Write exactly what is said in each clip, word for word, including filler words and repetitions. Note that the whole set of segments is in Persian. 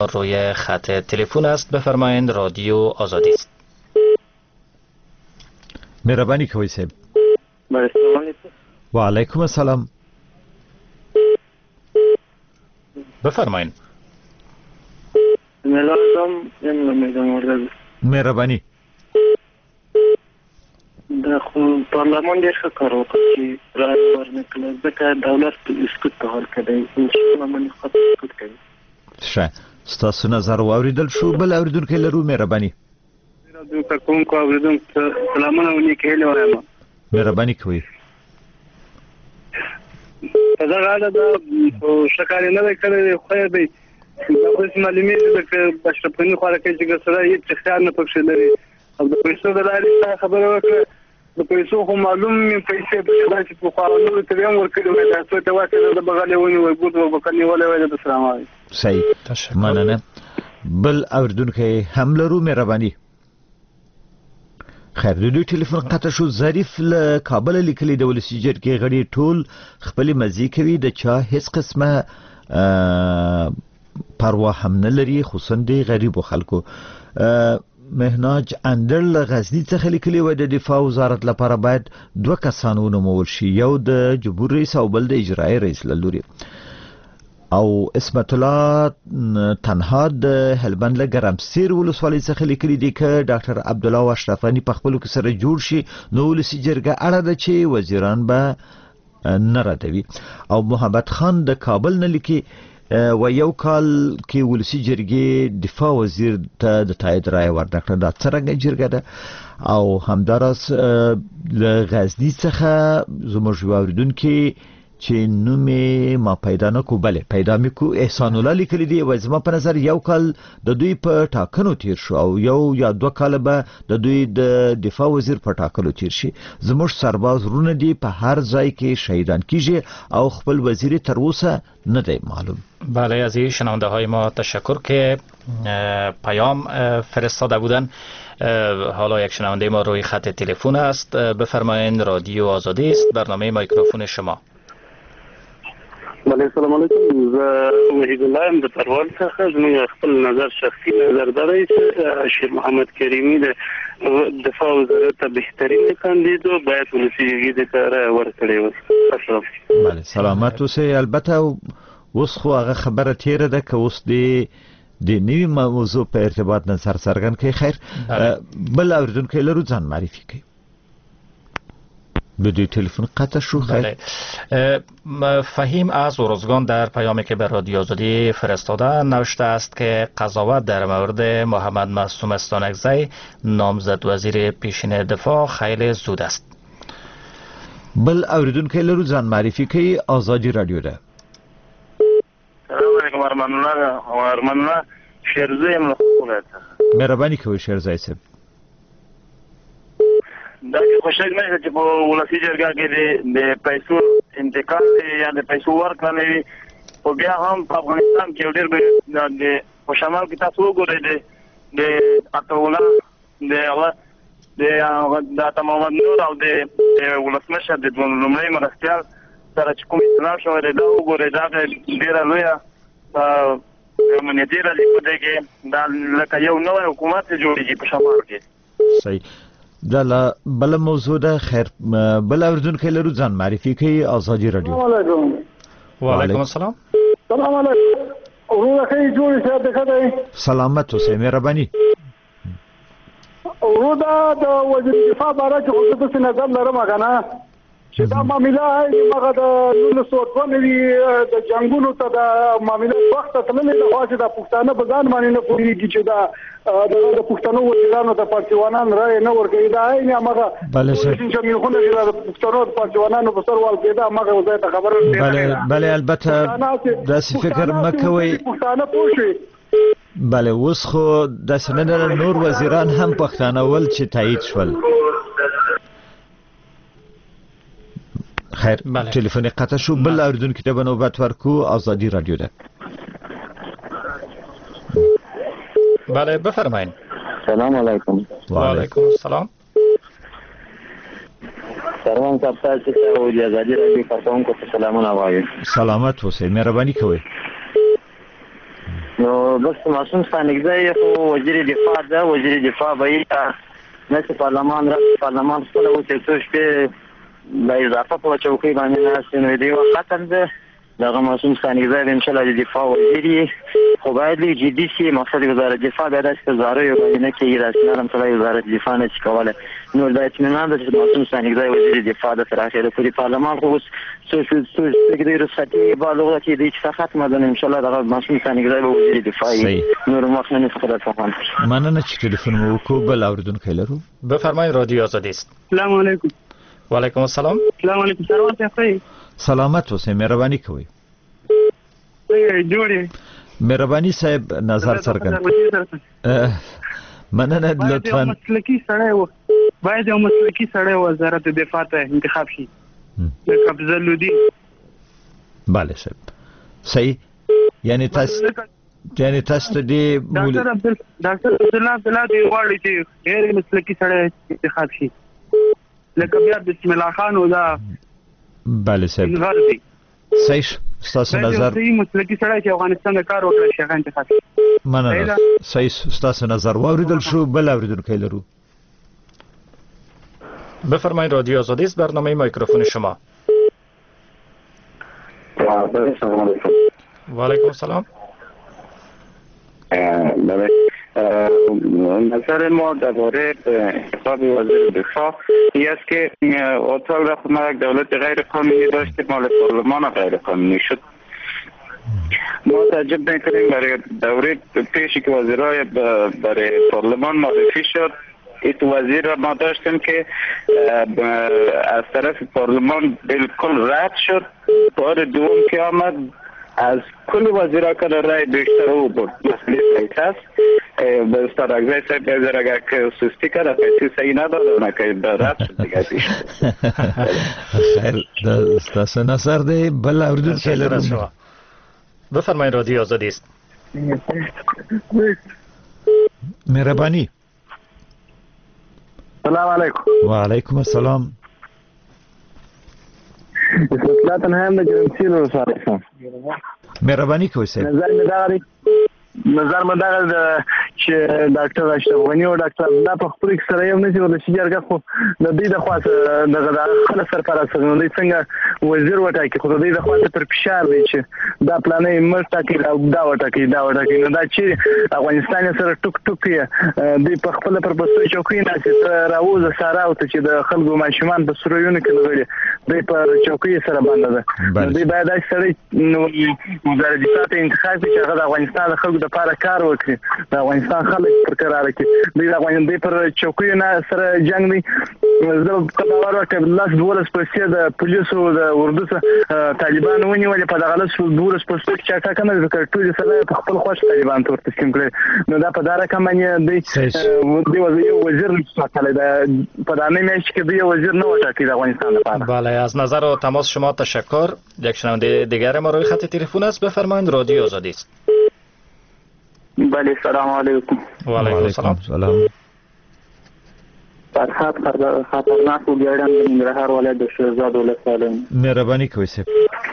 روی خط تلفن است. بفرمایید. رادیو آزادی است. مهربانی کوي صاحب. و علیکم السلام. بفرمایید. مهربانی. د خو پارلمان ډېر ښه کار وکړ چې رایه ورنکړه، ځکه دولت اسکوت ته حال کړی، انشاءالله باندې خاطر اسکوت کوي. ښه، ستاسو نظر واوریدل شو. بل اوریدونکی لرو. مهرباني. د کوونکو اوریدونکو ته سلامونه او نیکې هیلې وایم. مهرباني کوئ. په دغه اړه د ښه کار یې نه دی کړی، خیر دی. دا اوس معلومېږي چې اشرف غني خوارکۍ چې ګرسره هېڅ اختیار نه پکښې لري او د پیسو د لارې خبره وکړه. د پیسو خو معلوم مې پیسې پکښې چې پخوا نورو ته یې هم ورکړي وای، دا څو ته واچې د بغل یې ونیوی، ګوت به بکر نیولی وای. د سلام علیکم. صحیح، مننه. بل اوریدونکی هم لرو. مهرباني. خیر، د دوی ټلیفون قطع شو. ظریف له کابل لیکلي د ولسي جرګې غړي ټول خپلې مزې کوي، د چا هیڅ قسمه پروا هم نه لري، خصوصا د غریبو خلکو. مهناج اندر له غزني څخه لیکلي و د دفاع وزارت لپاره باید دوه کسان ونومول شي، یو د جمهور رئیس او بل د اجرایي رئیس له لوري. او اسمت الله تنها د هلبند له ګرمسیر ولسوالۍ څخه لیکلي دي که ډاکټر عبدالله او اشرف غني په خپلو کې سره جوړ شي نو ولسي جرګه اړه ده چې وزیران به نه ردوي. او محمد خان د کابل نه لیکي و یو کال کې ولسي جرګې دفاع وزیر ته د تایید رایه ورنکړه. دا څرنګه جرګه ده؟ او همداراز له غزني څخه زموږ یو اوریدونکی چې نوم ما پیدا نه کو، بله پیدا مې کو، احسان الله لیکلی دی و زما په نظر یو کال د دوی په ټاکنو تیر شو او یو یا دوه کاله به د دوی د دفاع وزیر په ټاکلو تیر شي. زموږ سرباز رونه دی په هر ځای کې شهیدان کیږي او خپل وزیر تر اوسه نه دی معلوم. بله، از این شنونده های ما تشکر که پیام فرستاده بودن. حالا یک شنونده ما روی خط تلفن است. بفرمایید. رادیو آزادی است. برنامه میکروفون شما. بله، سلام علیکم. زه وحید الله یم د پروان څخه. زموږ خپل نظر شخصي نظر دا دی چې شیر محمد کریمي د دفاع وزارت ته بهترین کاندید و باید ولسي جرګې ته رایه ورکړې وای. بله، سلامت اوسئ. البته اوس خو هغه خبره تیره ده که اوس د د نوي موضوع په ارتباط نظر څرګند کړي. خیر، بل اوریدونکی لرو، ځان معرفي کړئ. بدوی تلفن قطع شو. خیر. فهیم از ارزگان در پیامی که به رادیو آزادی فرستاده نوشته است که قضاوت در مورد محمد معصوم استانکزی نامزد وزیر پیشین دفاع خیلی زود است. بل اوریدونکی لرو، ځان معرفي کوي. آزادی رادیو ده. سلام علیکم. ارمان الله ارمان الله شیرزی یم له خپله. مهرباني کوئ شیرزی صاحب. دا چې خوشحال نه چې په ولسي جرګه کې د پیسو انتقال یا د پیسو ورکړه نه وي، خو بیا هم په افغانستان کې ډېر د خوشامال کې تاسو وګورئ د عطاالله د هغه د عطا محمد نور او د ولسمشر د لومړي مرستیال سره چې کوم اختلاف شوی دی، دا وګورئ. دا ډېره لویه امنیتي راځي دی کې دا لکه یو نوی حکومت جوړېږي په شمال کې. صحیح. دا لا بل موضوع ده. خیر، بل اوریدونکی لرو، ځان معرفي کوي. آزادی رادیو. السلام علیکم. وعلیکم السلام. سلام علیکم. ورونه کې جوړ شه د خدای. سلامت اوسئ. مهرباني. ورونه د وزیر دفاع باره کې خو څه نظر لرم کنه چې دا معامله هغه د نولس سوه دوه نوي د جنګونو ته د معامله وخت ته تللې ده، خو چې د پښتانه په ځان باندې نه پوهېږي چې دا د پښتنو وزیرانو ته پارچیوانان رایې نه ورکوي. دا عین همغه چې میخونه چې د پښتنو د پارچیوانانو په سر وال کېده همغه ځای ته خبره بله بله البته داسې فکر مه کوئ. پښتانه پوه شي. بله، اوس خو داسې نه ده، نور وزیران هم پښتانه ول چې تایید شول. خیر، تلفن قطع شو. بل اوریدونکي ته به نوبت ورکو. آزادی رادیو ده. بله، بفرمایید. سلام علیکم. و علیکم السلام. سلام صاحب، تاسو او د آزادی رادیو کارکونکو ته سلامونه وایم. سلامت اوسئ. مهرباني کوئ. نو بس معصوم ستانکزی خو وزیر دفاع ده، وزیر دفاع به نسي پارلمان را پارلمان خپل او چې څه شپې د اضافه په چوکۍ باندې ناست نو دی وختن ده دغه معصوم ستانکزی ان شاء الله د دفاع وزیر خو باید جدي شي. مقصد وزارت دفاع د داسې زاره یو باندې نه کېږي د نرم سره وزارت دفاع نه کوله. نو د اطمینان د معصوم ستانکزی وزیر دفاع د تر اخره پورې پارلمان خو څه څه څه کې د رخصتي بالغ چې د چې ختمه ده ان شاء الله د معصوم ستانکزی وزیر دفاع نور مخ نه خبره فهم. مننه چې ټلیفون مو وکړ. بل اوریدونکو لرو. بفرمایید رادیو آزادی است. السلام علیکم. و علیکم السلام. السلام علیکم. سلامات یافتئ؟ سلامت اوسئ. مهرباني کوئ. جوړی مهرباني صاحب نظر څرګند. مننه لطفا. مسلکی سړی و باید یو مسلکی سړی وزارت دفاع ته انتخاب شي. لکه افضل بله صاحب صحیح. یعنی تاسو یعنی تاسو ته دی ډاکټر عبدل ډاکټر عبدالله عبدالله دی غواړي چې غیر مسلکی سړی انتخاب شي لکه بیا بسم الله خان ولا. بله صاحب صحیح. ستاسو نظر صحیح مسلکی سړی چې افغانستان د کار وکړي شي انتخاب شي. مننه صحیح. ستاسو نظر واوریدل شو. بل اوریدونکو لرو. بفرمایید رادیو آزادی است. برنامه میکروفون شما. و علیکم السلام. بله نظر ما درباره انتخاب وزیر دفاع این است که اتاق رفت ما یک دولت غیر قانونی داشتیم مال پارلمان غیر قانونی شد. ما تعجب نکنیم برای دوره پیشی که وزیرای برای پارلمان معرفی شد ایت وزیر را ما داشتیم که از طرف پارلمان بالکل رد شد. بار دوم که آمد از کل وزیرا که رای بیشتر او بود مسئله رئیس است. به ستانکزی صاحب بیزر اگر که سستی کرده پیسی صحیح نداده که رد شد دیگه پیش. خیر ستاسو نظر دی. بل اوریدل شو. بفرمایید رادیو آزادی است. مهربانی. سلام علیکم. و علیکم السلام. اصلاحاتن هم د جرمسیل ورسره مهرباني کوئ صاحب. نظر مې دا دی نظر مې دا دی چې ډاکټر اشرف غنی او ډاکټر عبدالله په خپل کې سره یو نه چې ولسی جرګه خو د دې د خاصه دغه خپل سرپرست نه څنګه وزیر وټاکي خو د دې د خاصه پر فشار دی چې دا پلانې مرسته کوي دا وټاکي دا وټاکي نو دا چې افغانستان سره ټوک ټوک دی په خپل پر بسوي چوکۍ نه چې راوځه ساره او چې د خلکو ماشومان په سرویونه کې لګړي دی په چوکۍ سره باندې ده. دوی باید سره نو وزارت دفاع ته انتخاب چې هغه د افغانستان د خلکو لپاره کار وکړي. د افغانستان خلک پر قرار کې دوی د افغانستان پر چوکۍ نه سره جنگ دی. زه په باور وکړم لاس دولس پرسې د پولیسو د اردو سره طالبان ونیول په دغه لاس دولس پرسې چې ټاکنه وکړ ټول سره په خپل خوښ طالبان تور تسلیم کړي. نو دا په دغه کمانه دی دی وزیر ټاکل دا په دانه میش کې دی وزیر نه وټاکي د افغانستان لپاره. بله از نظر و تماس شما تشکر. یک شنونده دیگر ما روی خط تلفن است. بفرمایید رادیو آزادی است. بله سلام علیکم. و علیکم السلام. سلام. فرحات خطرناک و بیارن د ننګرهار ولایت د شهزاد ولسوالۍ. مهرباني کوئ صاحب.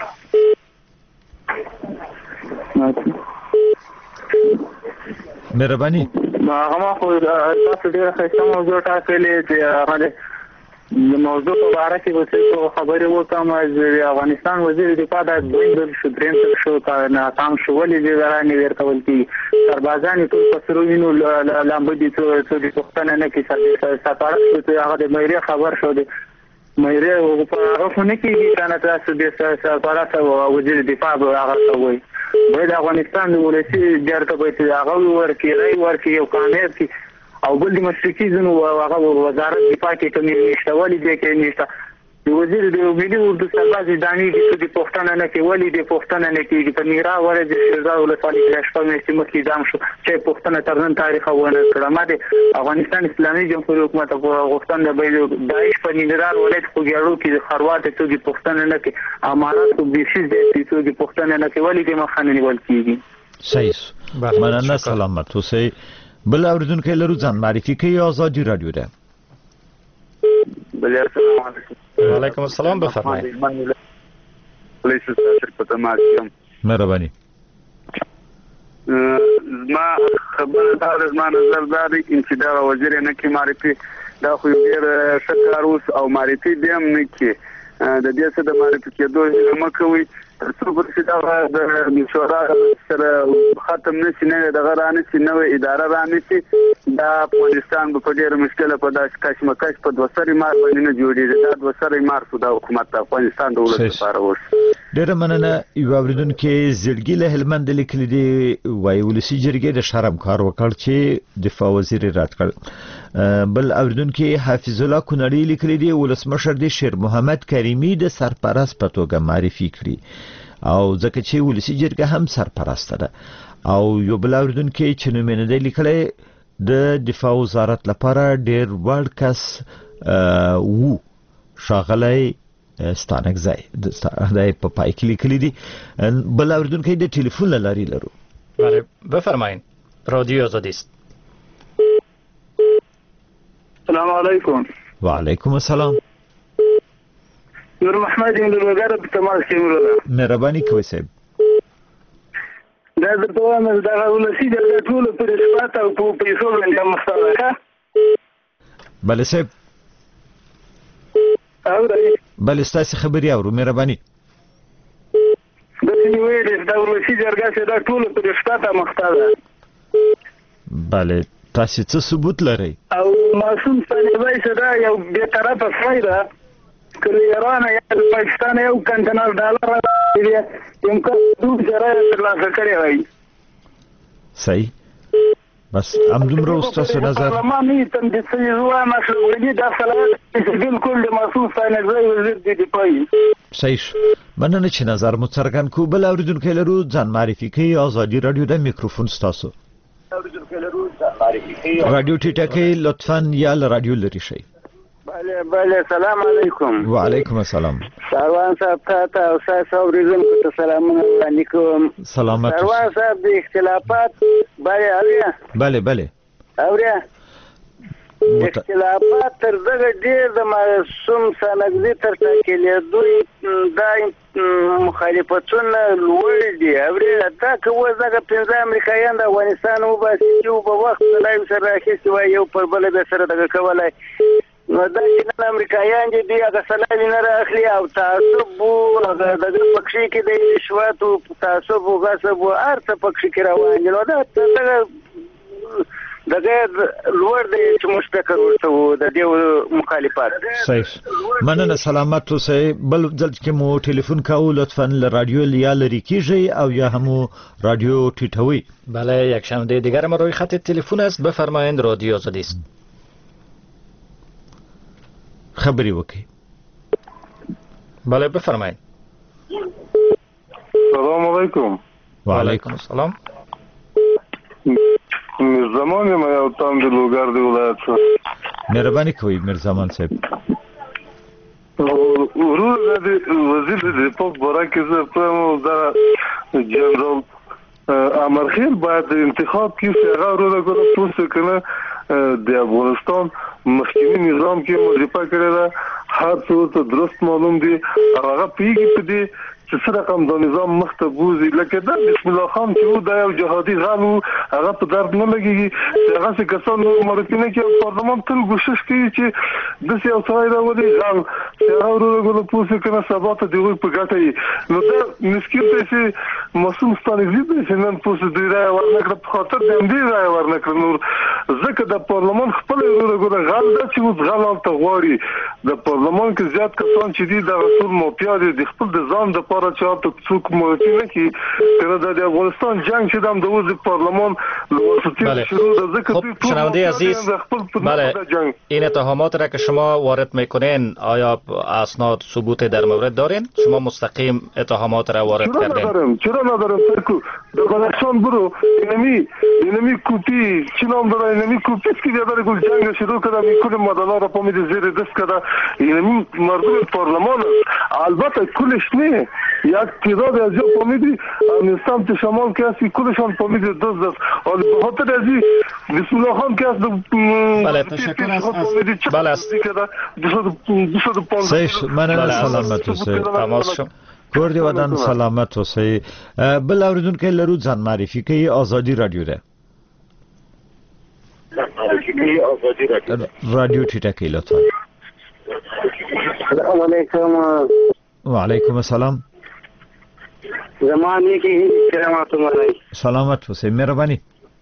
مهرباني. هغه خو تاسو ډیره ښه موضوع ټاکلې چې هغه د موضوع په اړه کې وڅ خبرې وکم. چې افغانستان وزیر دفاع د دوی شو دریم شو ناکام شو ولې د ورانې ورته ولتي سربازان ټول په سروینو لامبدي څو د پښتنه نه کې ساتاره شو. هغه د مېری خبر شو د مېری په هغه خو نه کېږي کنه تاسو د سربازه وزیر دفاع هغه وایي د افغانستان د ولسی جرګه به هغه ورکړي ورکړي یو قانون کې او بل د مشرقي زنو هغه وزارت دفاع کې کومې نشته ولې دې کې نشته. د وزیر د ملي اردو سرباز دانی د پښتنه نه کې ولې د پښتنه نه کې په میرا ورې د شهزاد ولسوالۍ کې شپږ میاشتې مخکې ځام شو چې پښتنه ترنن تاریخ ونه کړه. ما د افغانستان اسلامي جمهوریت حکومت په غوښتنه به دایښ په ننګرهار ولایت خوګیاړو کې خروات ته د پښتنه نه کې امارات او بیشیز د د پښتنه نه کې ولې د مخانه نیول کیږي. صحیح. مننه سلامت اوسئ. بل اوریدونکو لرو ځان معرفي کوي. آزادی رادیو ده. بله السلام علیکم. و علیکم السلام. بفرمایید. پولیس استاد په تماس یم. مهرباني. ما خبره دا د زما نظر دا دی چې دا وزیر نه کې معرفي دا خو ډیر ښه کار اوس او معرفي دی هم نه کې د دې څه د معرفي کېدو هیله مه کوئ تر څو پورې چې دا د مشوره سره ختم نه شي نه دغه رانشي نوې اداره رانشي دا افغانستان به په ډېره مشکله په داسې کشمکش په دوه سرې مار باندې نه جوړېږي دا دوه سرې مار شو دا حکومت د افغانستان د ولس لپاره اوس ډېره مننه یو اورېدونکی زړګي له هلمند لیکلي دي وایي ولسي جرګې د شرم کار وکړ چې دفاع وزیر یې رد کړ بل اورېدونکی حافظ الله کونړي لیکلي دي ولسمشر دی شیر محمد کریمي د سرپرست په توګه معرفي کړي او ځکه چې ولسي جرګه هم سرپرست ده او یو بل اورېدونکی چې نومینه دی لیکلی د دفاع وزارت لپاره ډېر وړ کس وو ښاغلی ستانکزی د ستانکزی په پای کې لیکلي دي بل اورېدونکی د ټلیفون له لارې لرو بله بفرمایین رادیو آزادی است السلام علیکم وعلیکم السلام نور محمد یم د وګړو په تماس کې مروره مهرباني کوئ صاحب دا د توه مې دا ولسی د ټول پر شپات او په پیسو باندې مستواه بله صاحب اورئ بله ستاسې خبرې اورو مهرباني داسې ویل دا ولسی جرګه چې دا ټول پر شپات مستواه بله تاسې څه ثبوت لرئ او معصوم طالبای صدا یو بې طرفه فایده کله ایران یا پاکستان یو کنټینر ډالر دی امکان دوه زره ترلاسه کړی وای صحیح بس همدومره اوس تاسو نظر پارلمان یې تم د څه یو مشروع دی دا صلاحیت بالکل د مسعود ثانګزی وزیر د دفاع صحیح مننه چې نظر مو څرګند کو بل اورېدونکی لرو ځان معرفي کوي ازادي رادیو د میکروفون ستاسو رادیو ټیټه کې لطفا یا له رادیو لري شئ بله بله سلام علیکم وعلیکم السلام سروان صاحب ته او تاسو اوریدم ته سلامونه وړاندې کوم سلامت سروان صاحب د اختلافات بله اوریا بله بله اوریا اختلافات تر دغه ډیر د معصوم ثانګزي تر ټاکلې دوی دا مخالفتونه لوړ دي اوریا دا کوه ځکه پنځه امریکایان د افغانستان وباسي چې په وخت لای سره راخېستي وای یو پر بل به سره دغه کولای نو دا چې نن امریکایان دي دی هغه سلامي نه راخلي او تعصب او دغه پکښې کې د رشوت او تعصب او غصب او هر څه پکښې کې روان دي نو دا دغه دغه لوړ دی چې موږ فکر ورته وو د دې مخالفت صحیح مننه سلامت اوسئ بل ځل چې مو ټلیفون کاوه لطفا له رادیو یا لرې کیږئ او یا هم رادیو ټیټوئ بله یک شنبه دیگر ما روی خط تلفن است بفرمایید رادیو آزادی است خبری وکړئ بله بفرمایید سلام علیکم وعلیکم السلام زمان ما یو تام د لوګر دی ولایت څخه مهرباني کوئ مرزامان صاحب ورور د وزیر د دفاع برکه زه په دا جنرال امرخیل باید انتخاب کیږي هغه ورور غوړ پوسټ کنه د افغانستان مخکنی نظام کې مودفع کړی دا هر څه ته درست معلوم دي هغه پیږي په دې چې سره کوم د نظام مختبوزي لکه دا بسم الله خان چې دا یو جهادي غالو هغه په درد نه لګيږي هغه څه کسانو مرکینه کې پارلمان تل کوشش کوي چې د سیاست راوړي غال هغه ورغلو پوسې کنه سبا ته دی په ګټي نو دا مسکین ته چې مسوم ستانګزي د نن پوسې دی راي ورنکړه په خاطر د دې راي ورنکړه نور ځکه د پارلمان خپل ورغلو غال دا چې موږ غال ته غواړي د پارلمان کې زیات کسان چې دي د رسول موپیا دي د خپل د ځان د پاره چې ته څوک مو نه کی کنه د افغانستان جنگ چې د دوز پارلمان بله. خب شنونده عزیز بله این اتهامات را که شما وارد میکنین آیا اسناد ثبوت در مورد دارین شما مستقیم اتهامات را وارد چرا کردین ندارم چرا ندارم سرکو در بدخشان برو اینمی اینمی کوپی چی نام داره اینمی کوپی است که بیادر گل جنگ شروع کرده میکنه مدالا را پامید زیر دست کرده اینمی مردم پارلمان است البته کلش نه یک تعداد از جا پامیدی از سمت شمال که هستی کلشان پامید دست دست حالا به خاطر ازی بسم الله خان که هست بله تشکر است بله است صحیح مننه سلامت اوسئ تماس شد کور دی ودان سلامت اوسئ. بل اوریدونکو لرو ځان معرفي کوي آزادي رادیو ده. رادیو ټیټه کوي لطفا. السلام علیکم. وعلیکم السلام. زمانه کې سلامات ملای. سلامت اوسئ مهرباني.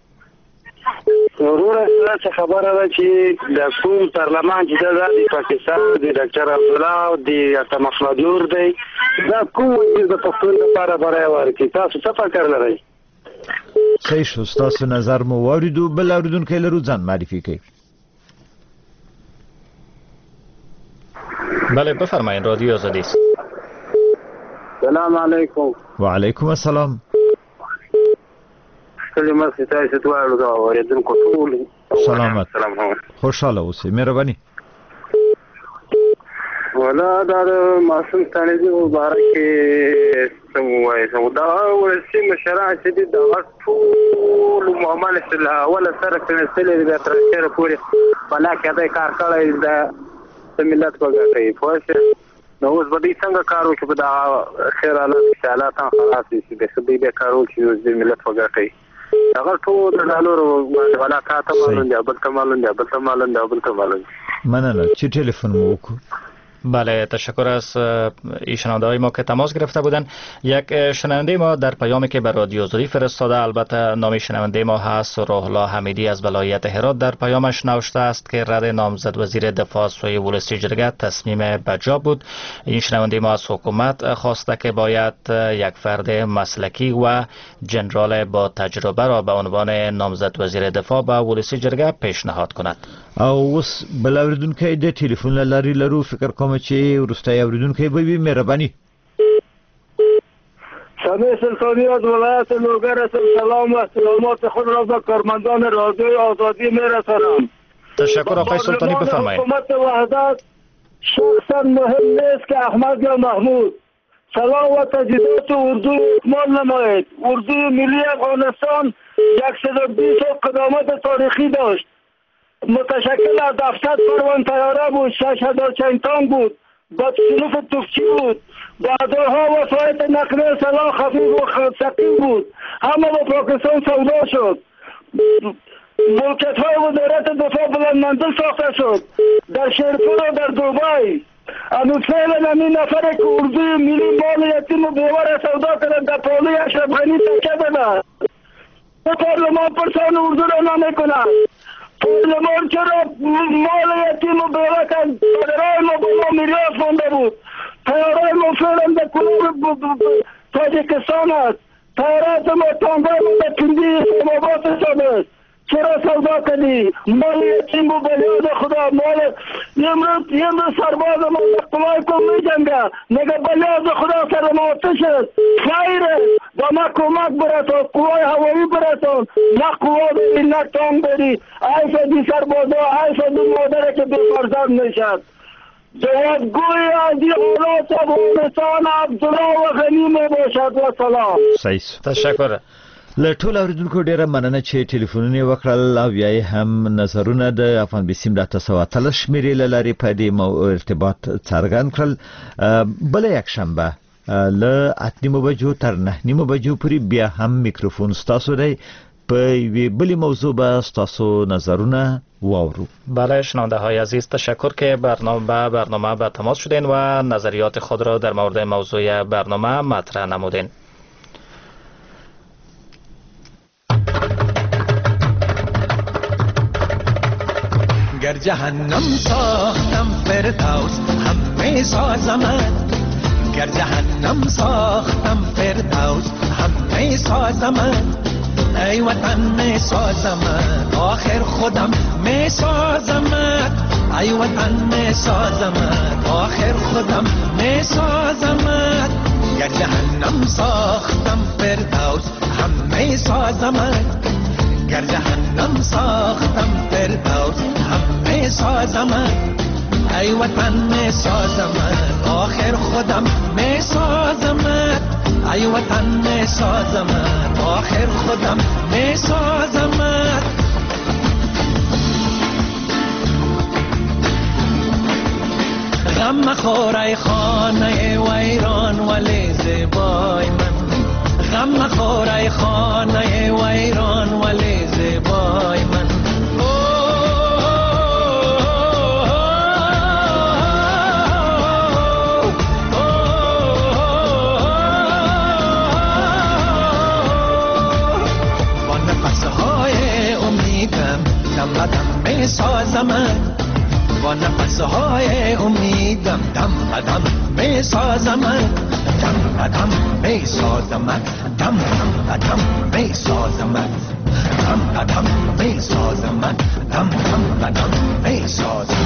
ورور څه خبره ده چې د کوم پارلمان چې د پاکستان د ډاکټر عبدالله او د اتم احمدور دی دا کوم د پښتون لپاره برای ورکړي تاسو څه فکر لرئ؟ صحیح شو تاسو نظر مو واوریدو. بل اوریدونکو لرو ځان معرفي کوي. بله بفرمایید رادیو آزادی است. سلام علیکم. وعلیکم السلام. کلمه ستاسو ته ورو دا اوریدونکو ټول سلامت. خوشاله اوسئ مهرباني. ولا دا معصوم ستانه مبارک سموای سمو دا ورسې مشران چې د ټول معاملې سره ولا سره کنسلې د ترشر پورې بلا کېدای کار کړی د ملت په ګټه پوهه نو اوس به دې څنګه کار وکړي په دا خیر الله حالات خلاص شي د خدای به کار وکړي د ملت په ګټه هغه ټول د نالورو ولا کاته مالون دی بل تمالون دی بل تمالون دی بل تمالون. مننه چې تلفن مو وکړو. بله تشکر از این شنونده های ما که تماس گرفته بودن. یک شنونده ما در پیامی که به رادیو آزادی فرستاده، البته نام شنونده ما هست روح الله حمیدی از ولایت هرات، در پیامش نوشته است که رد نامزد وزیر دفاع سوی ولسی جرگه تصمیم بجا بود. این شنونده ما از حکومت خواسته که باید یک فرد مسلکی و جنرال با تجربه را به عنوان نامزد وزیر دفاع به ولسی جرگه پیشنهاد کند. او اوس بل اوریدونکو د ټلیفون لاري لرو فکر کوم چې ورسته اوریدونکو به وي مهرباني. سامع سلطانی از ولایت لوگر سلام و سلامات خود را به کارمندان رادیو آزادی میرسانم. تشکر آقای سلطانی بفرمایید. حکومت وحدت شخصا مهم نیست که احمد یا محمود سلام و تجهیزات اردو اکمال نماید. اردو ملی افغانستان صد و بیست قدامت تاریخی داشت. متشکل از هفتصد پروان طیاره بود، شش هزار چنگتان بود، با صنوف توفچی بود، بعدها وسایط نقل سلاح خفیف و ثقیل بود. همه با پاکستان سودا شد. ملکیت های وزارت دفاع بلند منزل ساخته شد در شیرپور و در دوبای. اما فعلا همین نفر که اردوی ملی مال یتیم و بیوار سودا کردن در پالی اشرف غنی تکه بدن. پارلمان پرسان اردو را نمی کنند. پارلمان چرا مال یتیم و بیوار کردن؟ پدرهای ما با ما میراث مانده بود. طیارهای ما فعلا در کنار تاجیکستان است. طیارات ما تانگای ما در پندی اسلام آباد شده. چرا سودا کردی؟ مال یتیم و بلیاد خدا مال امروز امروز سرباز ما قوای کن می جنگه نگه بلیاد خدا سر آتش است. خیره با ما کمک برسان قوای هوایی برسان نه قوا بری نه تانگ بری. ایسا دی سربازا ایسا دی مادره که بی فرزند نشد. جوابگوی از این حالات افغانستان عبدالله و غنی می باشد و سلام. صحیح. تشکر. له ټول اوریدونکو ډیره مننه چې ټلیفونونه وکړل او بیا هم نظرونه د افغان بسیم د تاسو اتل شمیرې لاري په دې مو ارتباط څرګند کړل. بل یک شنبه له اتنیمو بجو تر نهنیمو بجو پورې بیا هم میکروفون ستاسو دی په بلی موضوع به ستاسو نظرونه واورو. بله شنونده های عزیز تشکر که برنامه به برنامه به تماس شدین و نظریات خود را در مورد موضوع برنامه مطرح نمودین. گر جهنم ساختم فردوس همه سازمت. گر جهنم ساختم فردوس همه سازمت. ای وطن می سازمت آخر خودم می سازمت. ای وطن می سازمت آخر خودم می سازمت. گر جهنم ساختم فردوس همه سازمت. گر جهنم ساختم فردوس همه سازمت. ای وطن می سازمت آخر خودم می سازمت. ای وطن می سازمت آخر خودم می سازمت. غم مخور ای خانه ویران ولی زیبای من، غم مخور ای خانه ویران ولی زیبای من. با نفسهای امیدم دم بدم می سازم، با نفسهای امیدم دم بدم می سازم، دم بدم می سازم، دم بدم می سازم، دم بدم می سازم، دم بدم می سازم.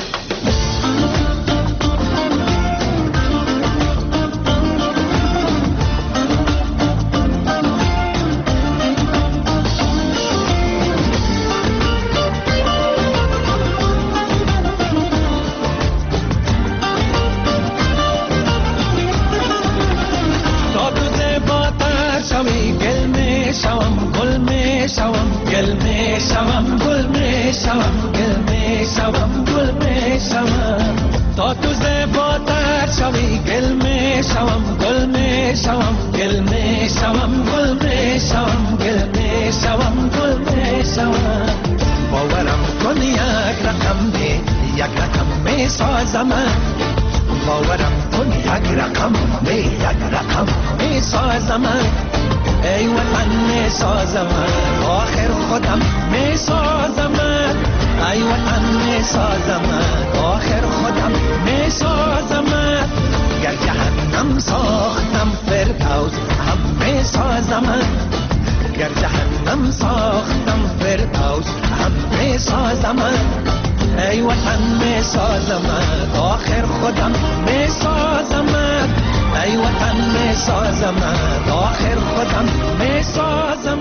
گل می شوم گل می شوم گل می شوم گل می شوم تا تو زیباتر شوی، گل می شوم گل می شوم گل می شوم گل می شوم گل می شوم گل می شوم. باورم کن یک رقم دی یک رقم می سازم، باورم کن یک رقم دی یک رقم می سازم. ای وطن می سازم آخر خودم می سازم، ای وطن می سازم آخر خودم می سازم. گر جهنم ساختم فردوس هم می سازم، گر جهنم ساختم فردوس هم می سازم. ای وطن می سازم آخر خودم می سازم، ای وطن می سازم آخر خودم می سازم.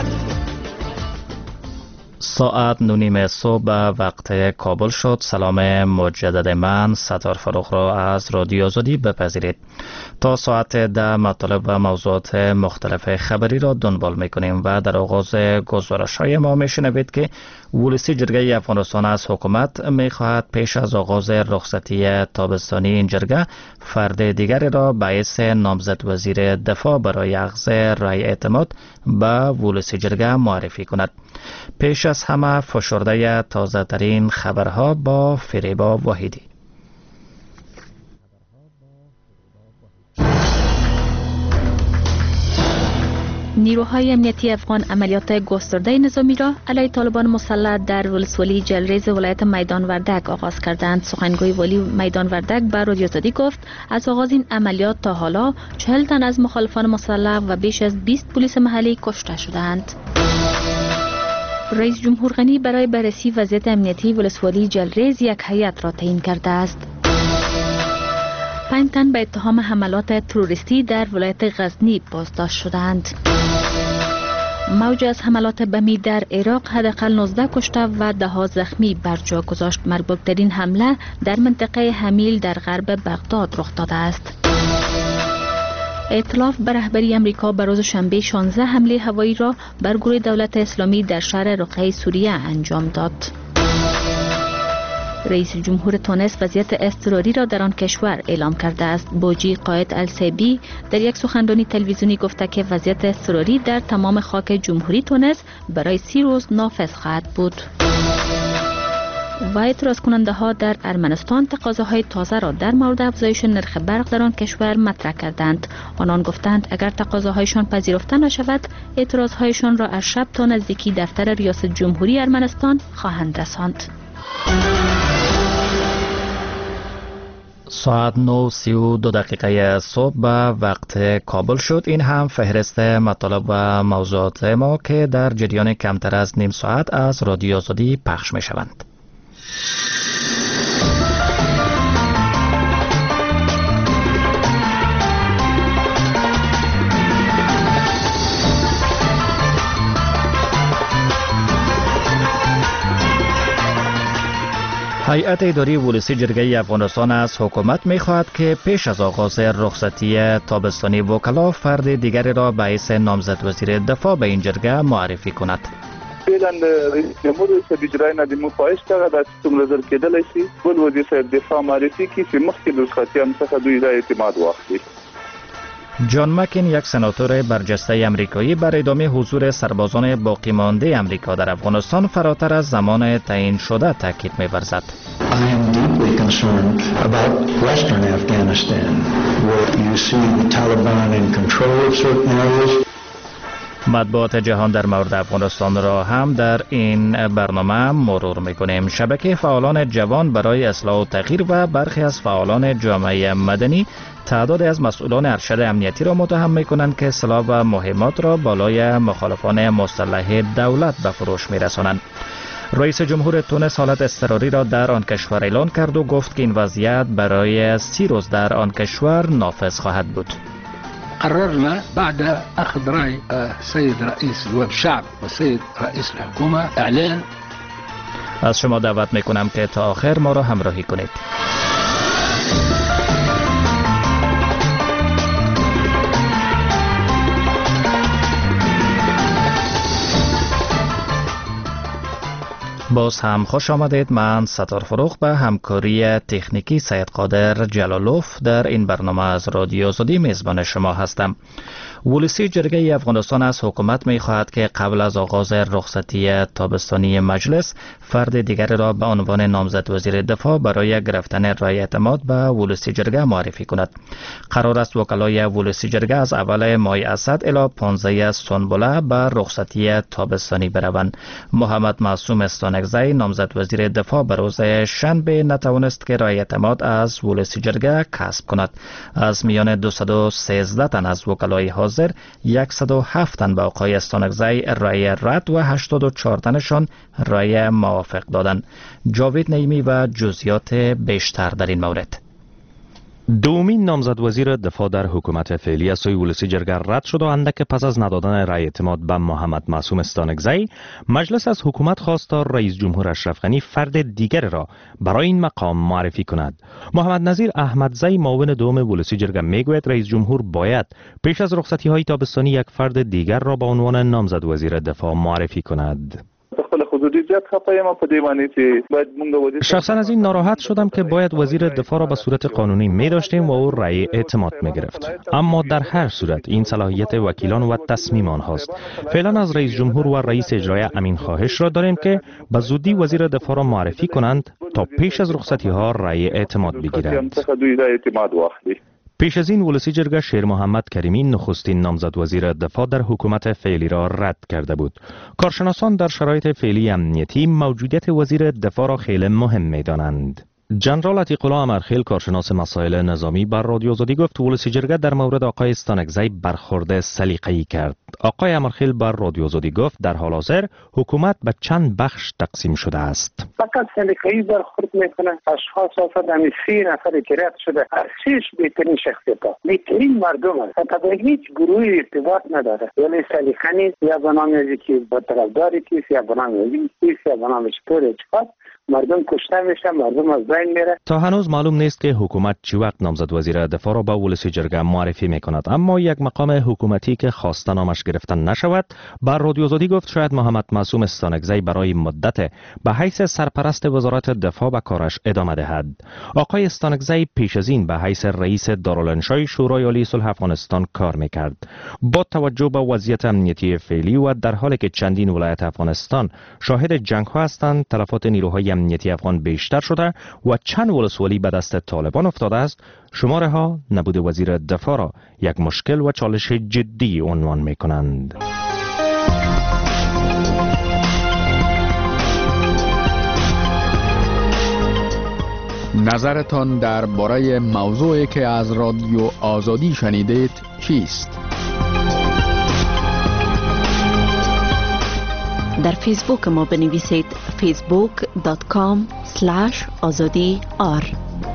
ساعت نونیم صبح وقت کابل شد. سلام مجدد من ستار فروخ را از رادیو آزادی بپذیرید. تا ساعت ده مطالب و موضوعات مختلف خبری را دنبال میکنیم و در آغاز گزارش های ما میشنوید که ولسی جرگه افغانستان از حکومت میخواهد پیش از آغاز رخصتی تابستانی این جرگه فرد دیگری را باعث نامزد وزیر دفاع برای اخذ رای اعتماد به ولسی جرگه معرفی کند. پیش از همه فشرده تازه ترین خبرها با فریبا واحدی. نیروهای امنیتی افغان عملیات گسترده نظامی را علیه طالبان مسلح در ولسوالی جلریز ولایت میدان وردک آغاز کردند. سخنگوی والی میدان وردک به رادیو آزادی گفت از آغاز این عملیات تا حالا چهل تن از مخالفان مسلح و بیش از بیست پلیس محلی کشته شدند. رئیس جمهور غنی برای بررسی وضعیت امنیتی ولسوالی جلریز یک هیئت را تعیین کرده است. پنج تن به اتهام حملات تروریستی در ولایت غزنی بازداشت شدند. موج از حملات بمی در عراق حداقل نوزده کشته و ده ها زخمی بر جا گذاشت. مربوط‌ترین حمله در منطقه حمیل در غرب بغداد رخ داده است. ائتلاف به رهبری امریکا بر روز شنبه شانزده حمله هوایی را بر گروه دولت اسلامی در شهر رقه سوریه انجام داد. رئیس جمهور تونس وضعیت اضطراری را در آن کشور اعلام کرده است. بوجی قائد السیبی در یک سخنرانی تلویزیونی گفته که وضعیت اضطراری در تمام خاک جمهوری تونس برای سی روز نافذ خواهد بود. و اعتراض کننده ها در ارمنستان تقاضاهای تازه را در مورد افزایش نرخ برق در آن کشور مطرح کردند. آنان گفتند اگر تقاضاهایشان پذیرفته نشود اعتراضهایشان را از شب تا نزدیکی دفتر ریاست جمهوری ارمنستان خواهند رساند. ساعت نه سی و دو دقیقه صبح به وقت کابل شد. این هم فهرست مطالب و موضوعات ما که در جریان کمتر از نیم ساعت از رادیو آزادی پخش می شوند. هیئت اداری ولسی جرگه افغانستان از حکومت می‌خواهد که پیش از آغاز رخصتی تابستانی وکلا فرد دیگری را باعث نامزد وزیر دفاع به این جرگه معرفی کند. فعلا رئیس جمهور صاحب اجرای نه د مفایش ته د څومره در کېدل شي بل وزیر صاحب دفاع معرفي کی چې مخکې د رخصتیانو څخه دوی را اعتماد واخلي. جان مکین، یک سناتور برجسته امریکایی، بر ادامه حضور سربازان باقی مانده امریکا در افغانستان فراتر از زمان تعیین شده تاکید می‌ورزد. I am deeply concerned about western Afghanistan, where you see the Taliban in control of certain areas. مطبوعات جهان در مورد افغانستان را هم در این برنامه مرور میکنیم. شبکه فعالان جوان برای اصلاح و تغییر و برخی از فعالان جامعه مدنی تعداد از مسئولان ارشد امنیتی را متهم میکنند که سلاح و مهمات را بالای مخالفان مسلح دولت به فروش میرسانند. رئیس جمهور تونس حالت اضطراری را در آن کشور اعلان کرد و گفت که این وضعیت برای سی روز در آن کشور نافذ خواهد بود. قررنا بعد أخذ رأي السيد رئيس الوفد الشعب والسيد رئيس الحكومة اعلان. از شما دعوت میکنم که تا آخر ما را همراهی کنید. باز هم خوش آمدید. من ستار فروغ به همکاری تکنیکی سید قادر جلالوف در این برنامه از رادیو آزادی میزبان شما هستم. ولسی جرگه افغانستان از حکومت می خواهد که قبل از آغاز رخصتی تابستانی مجلس فرد دیگر را به عنوان نامزد وزیر دفاع برای گرفتن رای اعتماد به ولسی جرگه معرفی کند. قرار است وکلای ولسی جرگه از اول ماه اسد الی پانزده سنبله به رخصتی تابستانی بروند. محمد معصوم استانکزی نامزد وزیر دفاع به روز شنبه نتوانست که رای اعتماد از ولسی جرگه کسب کند. از میان دویست و سیزده تن از وکلای حاضر صد و هفت تن به آقای استانکزی رای رد و هشتاد و چهار تنشان رای موافق دادند. جاوید نعیمی و جزئیات بیشتر در این مورد. دومین نامزد وزیر دفاع در حکومت فعلی از سوی ولسی جرگه رد شد و اندک پس از ندادن رای اعتماد به محمد معصوم استانکزی، مجلس از حکومت خواست تا رئیس جمهور اشرف غنی فرد دیگر را برای این مقام معرفی کند. محمد نظیر احمدزی معاون دوم ولسی جرگه میگوید رئیس جمهور باید پیش از رخصتی های تابستانی یک فرد دیگر را به عنوان نامزد وزیر دفاع معرفی کند. شخصا از این ناراحت شدم که باید وزیر دفاع را به صورت قانونی می داشتیم و او رأی اعتماد می گرفت. اما در هر صورت این صلاحیت وکیلان و تصمیم آنهاست. فعلا از رئیس جمهور و رئیس اجرایی امین خواهش را داریم که به زودی وزیر دفاع را معرفی کنند تا پیش از رخصتی ها رأی اعتماد بگیرند. پیش از این ولسی جرگه شیر محمد کریمی نخستین نامزد وزیر دفاع در حکومت فعلی را رد کرده بود. کارشناسان در شرایط فعلی امنیتی موجودیت وزیر دفاع را خیلی مهم می دانند. جنرال عتیق الله امرخیل کارشناس مسائل نظامی بر رادیو آزادی گفت ولسی جرگه در مورد آقای استانکزی برخورد سلیقه‌ای کرد. آقای امرخیل بر رادیو آزادی گفت در حال حاضر حکومت به چند بخش تقسیم شده است. فقط سلیقه‌ای برخورد میکنه. اشخاص اصلا همین سی نفر که رد شده از شش بهترین شخصیت‌ها بهترین مردم است. تا هیچ گروهی ارتباط نداره. ولی سلیقه نیست یا به نام یکی با طرفداری کیست یا به نام یکی کیست یا به نام چطور چقدر مردم کشته میشن، مردم از بین میره. تا هنوز معلوم نیست که حکومت چی وقت نامزد وزیر دفاع را به ولسی جرگه معرفی میکند، اما یک مقام حکومتی که خواسته نامش گرفتن نشود بر رادیو آزادی گفت شاید محمد معصوم استانکزی برای مدت به حیث سرپرست وزارت دفاع به کارش ادامه دهد. آقای استانکزی پیش از این به حیث رئیس دارالانشای شورای عالی صلح افغانستان کار میکرد. با توجه به وضعیت امنیتی فعلی و در حالی که چندین ولایت افغانستان شاهد جنگ ها هستند، تلفات نیروهای امنیتی افغان بیشتر شده و چند ولسوالی به دست طالبان افتاده است. شماره ها نبود وزیر دفاع را یک مشکل و چالش جدی عنوان می کنند. نظرتان درباره موضوعی که از رادیو آزادی شنیدید چیست؟ در فیسبوک ما بنویسید فیسبوک دات کام اسلش آزادی آر.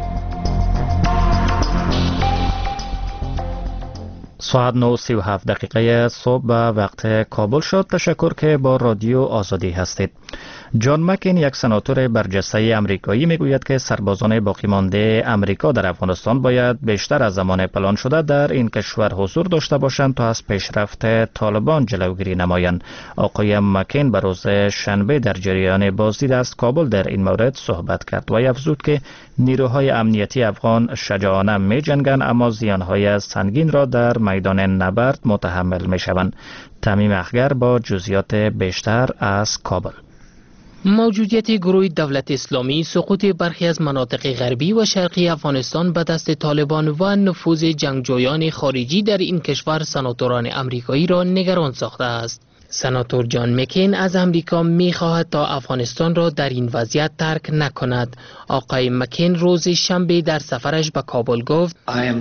ساعت نه و سی و هفت دقیقه صبح به وقت کابل شد. تشکر که با رادیو آزادی هستید. جان مکین یک سناتور برجسته امریکایی میگوید که سربازان باقی مانده امریکا در افغانستان باید بیشتر از زمان پلان شده در این کشور حضور داشته باشند تا از پیشرفت طالبان جلوگیری نمایند. آقای مکین به روز شنبه در جریان بازدید از کابل در این مورد صحبت کرد و افزود که نیروهای امنیتی افغان شجاعانه می جنگند اما زیانهای سنگین را در میدان نبرد متحمل می شوند. تمیم اخگر با جزئیات بیشتر از کابل. موجودیت گروه دولت اسلامی، سقوط برخی از مناطق غربی و شرقی افغانستان به دست طالبان و نفوذ جنگجویان خارجی در این کشور سناتوران امریکایی را نگران ساخته است. سناتور جان مکین از امریکا می خواهد تا افغانستان را در این وضعیت ترک نکند. آقای مکین روز شنبه در سفرش به کابل گفت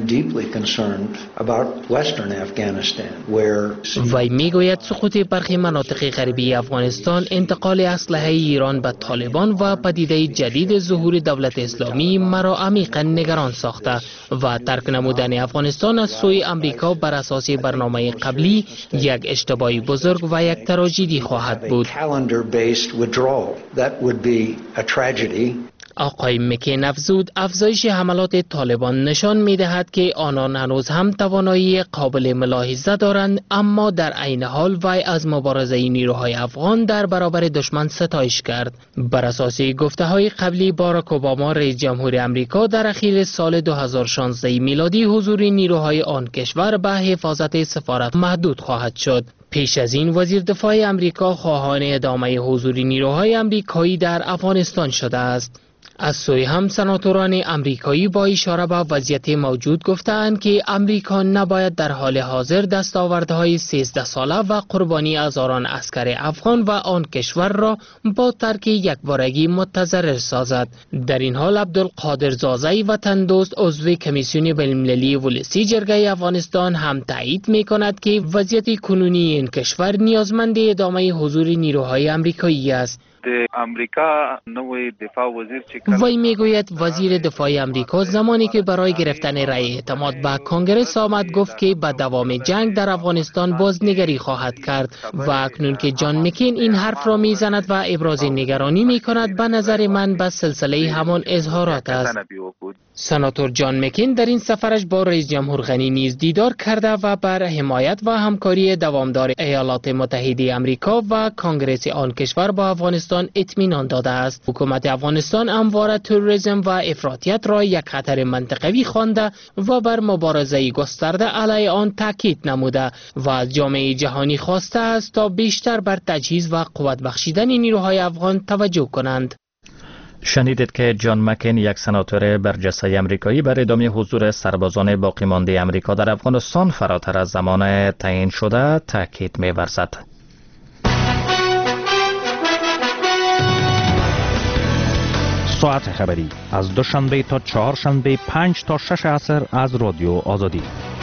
وی می گوید سقوط برخی مناطق غربی افغانستان، انتقال اسلحه ایران به طالبان و پدیده جدید ظهور دولت اسلامی مرا عمیقا نگران ساخته و ترک نمودن افغانستان از سوی امریکا بر اساس برنامه قبلی یک اشتباه بزرگ و یک تراژدی خواهد بود. آقای مکین افزود افزایش حملات طالبان نشان می دهد که آنان هنوز هم توانایی قابل ملاحظه دارند، اما در عین حال وی از مبارزه نیروهای افغان در برابر دشمن ستایش کرد. بر اساس گفته های قبلی باراک اوباما رئیس جمهور امریکا در اخیر سال دو هزار و شانزده میلادی حضور نیروهای آن کشور به حفاظت سفارت محدود خواهد شد. پیش از این وزیر دفاع امریکا خواهان ادامه حضور نیروهای امریکایی در افغانستان شده است. از سوی هم سناتوران امریکایی با اشاره به وضعیت موجود گفتند که امریکا نباید در حال حاضر دستاوردهای سیزده ساله و قربانی هزاران عسکر افغان و آن کشور را با ترک یکبارگی متضرر سازد. در این حال عبدالقادر زازی وطن دوست عضو کمیسیون بین‌المللی ولسی جرگه افغانستان هم تایید می کند که وضعیت کنونی این کشور نیازمند ادامه حضور نیروهای امریکایی است. امریکا نوی دفاع وزیر چیکار وی میگوید وزیر دفاع امریکا زمانی که برای گرفتن رأی اعتماد به کنگره آمد گفت که به دوام جنگ در افغانستان بازنگری خواهد کرد و اکنون که جان مکین این حرف را میزند و ابراز نگرانی میکند، به نظر من به سلسله همان اظهارات است. سناتور جان مکین در این سفرش با رئیس جمهور غنی نیز دیدار کرده و بر حمایت و همکاری دوامدار ایالات متحده امریکا و کنگره آن کشور با افغانستان اطمینان داده است. حکومت افغانستان همواره تروریسم و افراطیت را یک خطر منطقوی خوانده و بر مبارزه گسترده علیه آن تاکید نموده و از جامعه جهانی خواسته است تا بیشتر بر تجهیز و قوت بخشیدن نیروهای افغان توجه کنند. شنیدید که جان مکین، یک سناتور برجسته امریکایی، بر ادامه حضور سربازان باقی مانده امریکا در افغانستان فراتر از زمان تعیین شده تاکید می‌ورزد. ساعت خبری از دوشنبه تا چهارشنبه پنج تا شش عصر از رادیو آزادی.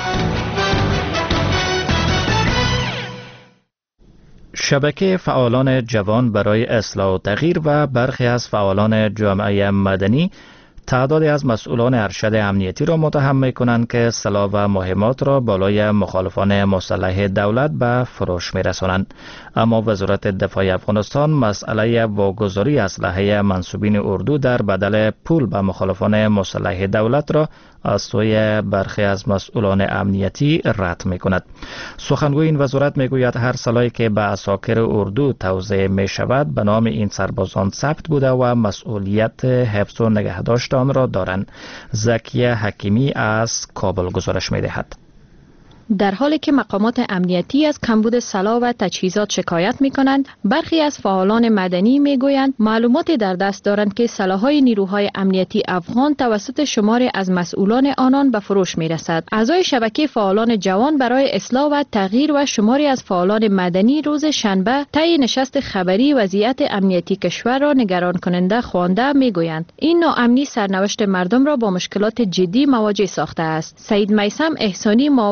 شبکه فعالان جوان برای اصلاح و تغییر و برخی از فعالان جامعه مدنی تعدادی از مسئولان ارشد امنیتی را متهم می‌کنند که سلاح و مهمات را بالای مخالفان مسلح دولت به فروش می‌رسانند. اما وزارت دفاع افغانستان مسئله واگذاری اسلحه منسوبین اردو در بدل پول به مخالفان مسلح دولت را از سوی برخی از مسئولان امنیتی رد می‌کند. سخنگوی این وزارت می‌گوید هر سلاحی که به عساکر اردو توزیع می‌شود به نام این سربازان ثبت بوده و مسئولیت حفظ و نگهداشت آن را دارند. زکیه حکیمی از کابل گزارش می‌دهد. در حالی که مقامات امنیتی از کمبود سلاح و تجهیزات شکایت می کنند، برخی از فعالان مدنی می گویند معلوماتی در دست دارند که سلاح‌های نیروهای امنیتی افغان توسط شماری از مسئولان آنان به فروش می رسد. اعضای شبکه فعالان جوان برای اصلاح و تغییر و شماری از فعالان مدنی روز شنبه طی نشست خبری وضعیت امنیتی کشور را نگران کننده خوانده می گویند این ناامنی سرنوشت مردم را با مشکلات جدی مواجه ساخته است. سعید میثم احسانی، معاون این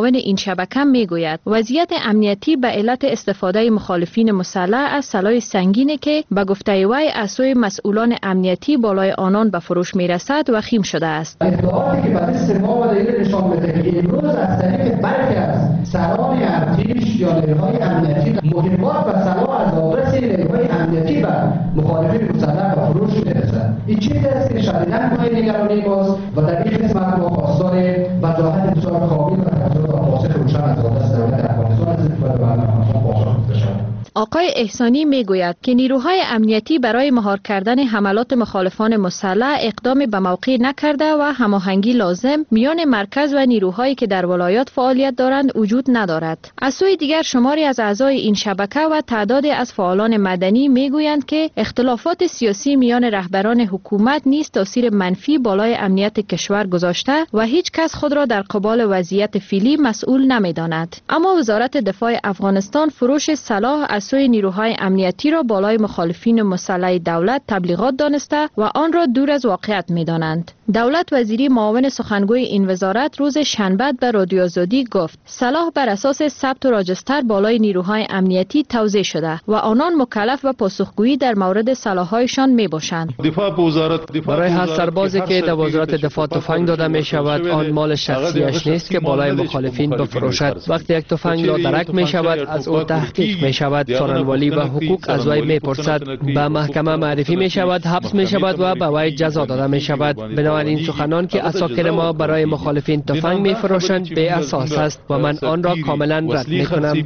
شبکه میگوید وضعیت امنیتی به علت استفاده مخالفین مسلح از سلاح سنگینی که به گفته وی از سوی مسئولان امنیتی بالای آنان به فروش میرسد وخیم شده است. اطلاعاتی که برای سپاه و دلیل نشان می‌دهد که امروز از طریق برخی از سران ارتش یا نیروهای امنیتی محرمات و سلاح از دسترس نیروهای امنیتی و مخالفین مسلح به فروش میرسد. این چیزی است که شدیداً مایه نگرانی ماست و در این قسمت ما خواستار وضاحت بسیار کامل و تفصیلی و پاسخ روشن از دست دولت افغانستان هستیم و به برنامه‌ها پاسخ بشود. آقای احسانی میگوید که نیروهای امنیتی برای مهار کردن حملات مخالفان مسلح اقدام به موقع نکرده و هماهنگی لازم میان مرکز و نیروهایی که در ولایات فعالیت دارند وجود ندارد. از سوی دیگر شماری از اعضای این شبکه و تعدادی از فعالان مدنی میگویند که اختلافات سیاسی میان رهبران حکومت نیز تاثیر منفی بالای امنیت کشور گذاشته و هیچ کس خود را در قبال وضعیت فعلی مسئول نمیداند. اما وزارت دفاع افغانستان فروش سلاح از سوی نیروهای امنیتی را بالای مخالفین مسلح دولت تبلیغات دانسته و آن را دور از واقعیت می‌دانند. دولت وزیری معاون سخنگوی این وزارت روز شنبه به رادیو آزادی گفت سلاح بر اساس ثبت و راجستر بالای نیروهای امنیتی توزیع شده و آنان مکلف به پاسخگویی در مورد سلاح‌هایشان میباشند. برای هر سربازی که در وزارت دفاع تفنگ داده می شود آن مال شخصیش نیست که بالای مخالفین بفروشد. وقتی یک تفنگ نادرک می شود از او تحقیق می شود، سارنوالی و حقوق از وی می پرسد، به محکمه معرفی می شود، حبس می شود و به وی جزا داده می شود. بنابراین سخنان که اساکر ما برای مخالفین تفنگ می فروشند بی اساس است و من آن را کاملا رد می کنم.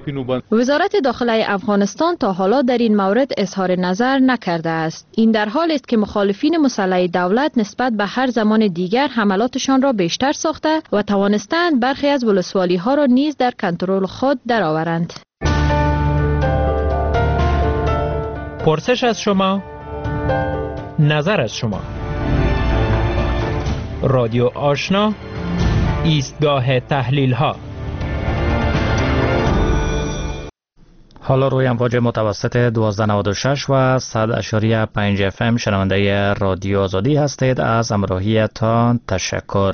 وزارت داخله افغانستان تا حالا در این مورد اظهار نظر نکرده است. این در حالی است که مخالفین مسلح دولت نسبت به هر زمان دیگر حملاتشان را بیشتر ساخته و توانستند برخی از ولسوالی ها را نیز در کنترل خود درآورند. پرسش از شما، نظر از شما. رادیو آشنا، ایستگاه تحلیل ها. حالا روی امواج متوسط دوازده نود و شش و صد اشاری پنج اف ام شنونده رادیو آزادی هستید. از همراهیتان تشکر.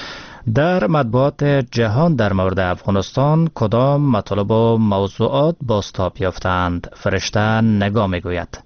در مطبوعات جهان در مورد افغانستان کدام مطالب و موضوعات بازتاب یافتند؟ فرشته نگاه میگوید.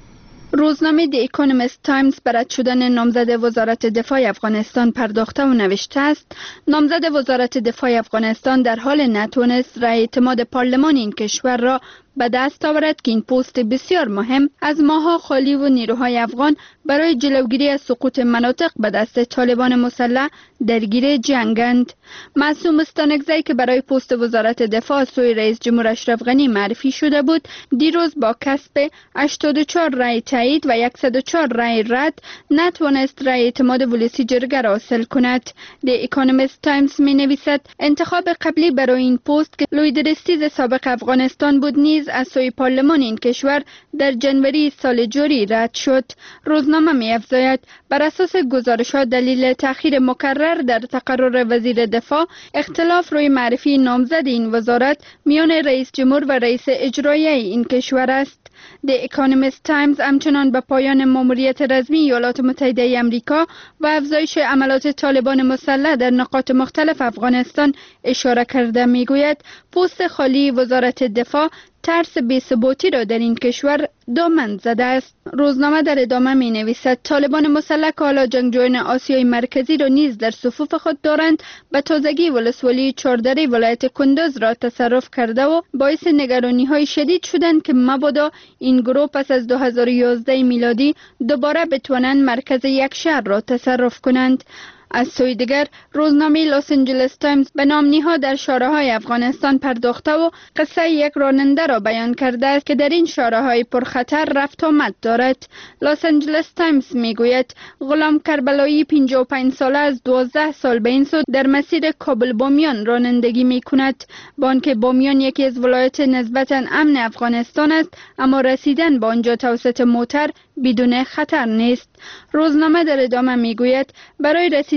روزنامه دی اکونومیست تایمز به رد شدن نامزد وزارت دفاع افغانستان پرداخته و نوشته است نامزد وزارت دفاع افغانستان در حال نتوانست رأی اعتماد پارلمان این کشور را به دست آورد که این پست بسیار مهم از ماها خالی و نیروهای افغان برای جلوگیری از سقوط مناطق به دست طالبان مسلح درگیر جنگند. معصوم استانکزی که برای پست وزارت دفاع سوی رئیس جمهور اشرف غنی معرفی شده بود، دیروز با کسب هشتاد و چهار رأی تایید و صد و چهار رأی رد نتوانست رأی اعتماد ولسی جرگه را حاصل کند. دی اکونومیست تایمز می نویسد انتخاب قبلی برای این پست که لویدرستیز سابق افغانستان بود نیز از سوی پارلمان این کشور در جنوری سال جاری رد شد. روزنامه می افزاید بر اساس گزارش‌ها دلیل تأخیر مکرر در تقرر وزیر دفاع اختلاف روی معرفی نامزد این وزارت میان رئیس جمهور و رئیس اجرایی این کشور است. دی اکونومیست تایمز همچنان به پایان ماموریت رسمی ایالات متحده آمریکا و افزایش عملات طالبان مسلح در نقاط مختلف افغانستان اشاره کرده میگوید پست خالی وزارت دفاع ترس بی‌ثباتی را در این کشور دامن زده است. روزنامه در ادامه می نویسد طالبان مسلح که حالا جنگجویان آسیای مرکزی را نیز در صفوف خود دارند به تازگی ولسوالی چاردره ولایت کندوز را تصرف کرده و باعث نگرانی های شدید شدند که مبادا این گروه پس از دو هزار و یازده میلادی دوباره بتوانند مرکز یک شهر را تصرف کنند. از سوی دیگر روزنامه لاس آنجلس تایمز به نامنی‌ها در شارع‌های افغانستان پرداخته و قصه یک راننده را بیان کرده است که در این شارع‌های پرخطر رفت آمد دارد. لاس آنجلس تایمز میگوید غلام کربلایی پنجاه و پنج ساله از دوازده سال به این سو در مسیر کابل بامیان رانندگی میکند. بانک بامیان یکی از ولایات نسبتاً امن افغانستان است، اما رسیدن به آنجا توسط موتر بدون خطر نیست. روزنامه در ادامه میگوید برای رسیدن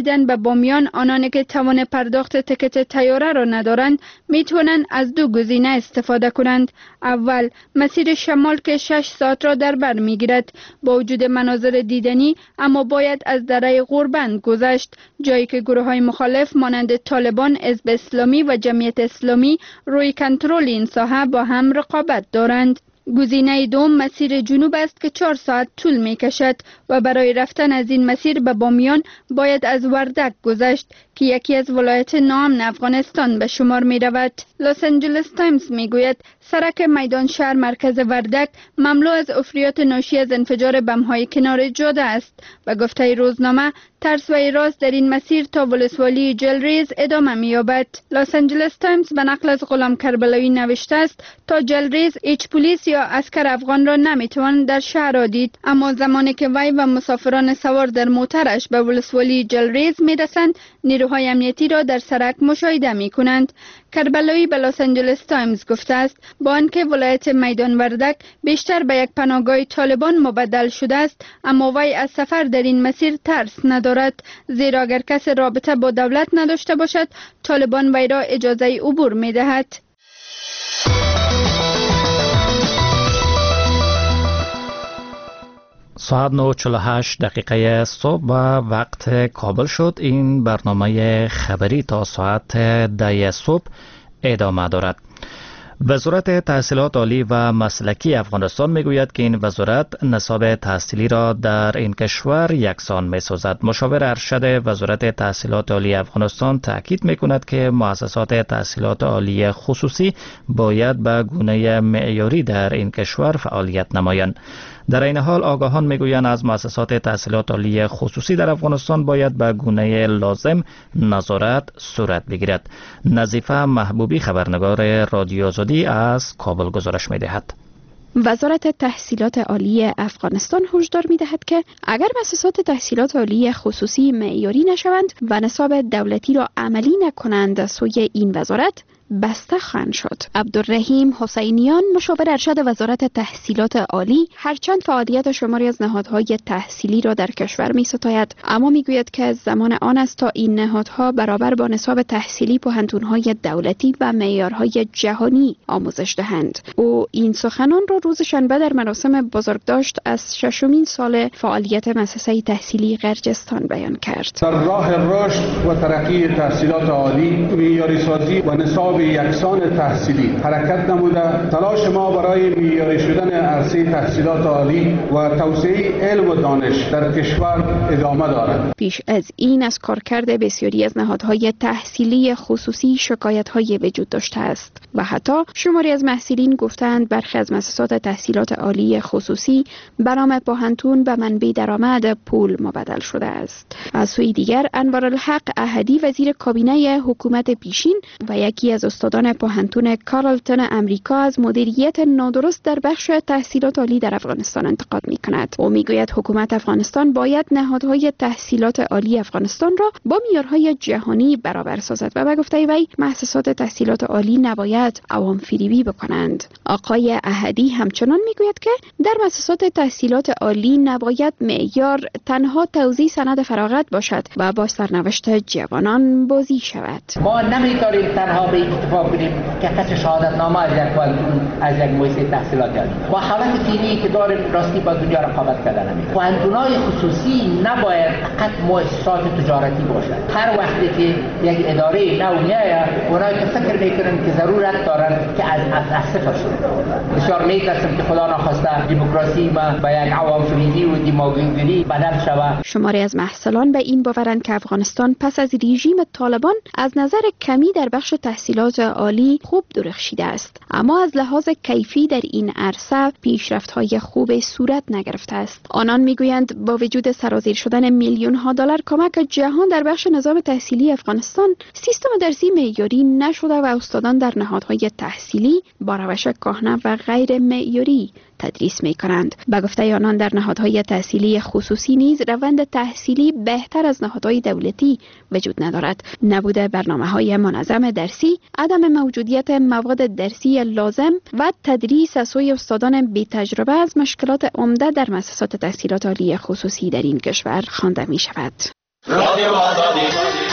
رسیدن به بامیان آنانی که توان پرداخت تکت طیاره را ندارند می توانند از دو گزینه استفاده کنند. اول مسیر شمال که شش ساعت را در بر می گیرد با وجود مناظر دیدنی، اما باید از دره غوربند گذشت، جایی که گروه های مخالف مانند طالبان، حزب اسلامی و جمعیت اسلامی روی کنترل این ساحه با هم رقابت دارند. گزینه دوم مسیر جنوب است که چهار ساعت طول می کشد و برای رفتن از این مسیر به بامیان باید از وردک گذشت که یکی از ولایت ناامن افغانستان به شمار می رود. لس آنجلس تایمز می گوید سرک میدان شهر مرکز وردک مملو از عفریات ناشی از انفجار بم‌های کنار جاده است. و گفته روزنامه ترس و ایراز در این مسیر تا ولسوالی جلریز ادامه می یابد. لس آنجلس تایمز به نقل از غلام کربلایی نوشته است تا جلریز هیچ پلیس یا عسکر افغان را نمی توان در شهر را دید، اما زمانی که وی و مسافران سوار در موترش به ولسوالی جلریز می رسند نیروهای امنیتی را در سرک مشاهده می کنند. کربلایی به لس آنجلس تایمز گفته است با آنکه ولایت میدان وردک بیشتر به یک پناهگاه طالبان مبدل شده است، اما وی از سفر در این مسیر ترس ندارد، زیرا اگر کسی رابطه با دولت نداشته باشد طالبان وی را اجازه عبور می دهد. ساعت نه و چهل و هشت دقیقه صبح و وقت کابل شد. این برنامه خبری تا ساعت ده صبح ادامه دارد. وزارت تحصیلات عالی و مسلکی افغانستان میگوید که این وزارت نصاب تحصیلی را در این کشور یکسان میسازد. مشاور ارشد وزارت تحصیلات عالی افغانستان تاکید میکند که مؤسسات تحصیلات عالی خصوصی باید به گونه معیاری در این کشور فعالیت نمایند. در این حال آگاهان میگویند از مؤسسات تحصیلات عالی خصوصی در افغانستان باید به گونه لازم نظارت صورت بگیرد. نظیفه محبوبی خبرنگار رادیو آزادی از کابل گزارش میدهد. وزارت تحصیلات عالی افغانستان هشدار می‌دهد که اگر مؤسسات تحصیلات عالی خصوصی معیاری نشوند و نصاب دولتی را عملی نکنند سوی این وزارت بسته خواهند شد. عبدالرحیم حسینیان مشاور ارشد وزارت تحصیلات عالی هرچند فعالیت شماری از نهادهای تحصیلی را در کشور می ستاید، اما می گوید که زمان آن است تا این نهادها برابر با نصاب تحصیلی پوهنتون‌های دولتی و معیارهای جهانی آموزش دهند. او این سخنان را روز شنبه در مراسم بزرگداشت از ششمین سال فعالیت مؤسسه تحصیلی قرجستان بیان کرد. در راه رشد و ترقی تحصیلات عالی، معیاری سازی و نصاب یکسان تحصیلی حرکت نموده تلاش ما برای معیاری شدن عرصه تحصیلات عالی و توسعه علم و دانش در کشور ادامه دارد. پیش از این از کارکرد بسیاری از نهادهای تحصیلی خصوصی شکایت‌های وجود داشته است و حتی شماری از محصلین گفتند برخی از مؤسسات تحصیلات عالی خصوصی به نام پوهنتون به منبع درآمد پول مبدل شده است. از سوی دیگر انوارالحق احدی وزیر کابینه حکومت پیشین و یکی از استادان پوهنتون کارلتون امریکا از مدیریت نادرست در بخش تحصیلات عالی در افغانستان انتقاد می کند. او می گوید حکومت افغانستان باید نهادهای تحصیلات عالی افغانستان را با معیارهای جهانی برابر سازد و به گفته وی مؤسسات تحصیلات عالی نباید عوام فریبی بکنند. آقای احدی همچنان می گوید که در مؤسسات تحصیلات عالی نباید معیار تنها توزیع سند فراغت باشد و با سرنوشت جوانان بازی شود. ما نمی‌داریم تنها به اتفاق کنیم که خط شهادتنامه از یک پوهنتون از یک مؤسسه تحصیلاتی عالی با حالت فعلی که داریم راستی با دنیا رقابت کردن نمی‌کنه. پوهنتون‌های خصوصی نباید فقط مؤسسات تجارتی باشد. هر وقتی که یک اداره نو میاد اونایی که فکر میکنن که ضرورت دارن که از از صفر شروع کنند. بسیار میترسم که خدا نخواسته دموکراسی ما به یک عوام فریبی و دماغگیری بدل شود. شماری از محصلان به این باورند که افغانستان پس از رژیم طالبان از نظر کمی در بخش تحصیلات عالی خوب درخشیده است، اما از لحاظ کیفی در این عرصه پیشرفت‌های خوب صورت نگرفته است. آنان میگویند با وجود سرازیر شدن میلیون ها دلار کمک جهان در بخش نظام تحصیلی افغانستان، سیستم درسی معیاری نشده و استادان در نهادهای تحصیلی با روش کهنه و غیر معیاری تدریس می کنند. به گفته آنان در نهادهای تحصیلی خصوصی نیز روند تحصیلی بهتر از نهادهای دولتی وجود ندارد. نبوده برنامه‌های منظم درسی، عدم موجودیت مواد درسی لازم و تدریس از سوی استادان بی تجربه از مشکلات عمده در مؤسسات تحصیلات عالی خصوصی در این کشور خوانده می شود. رادیو آزادی.